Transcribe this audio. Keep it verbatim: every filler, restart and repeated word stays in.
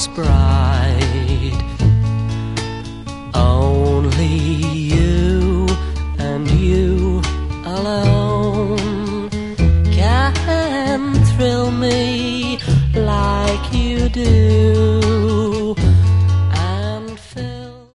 was bright. Only you and you alone can thrill me like you do.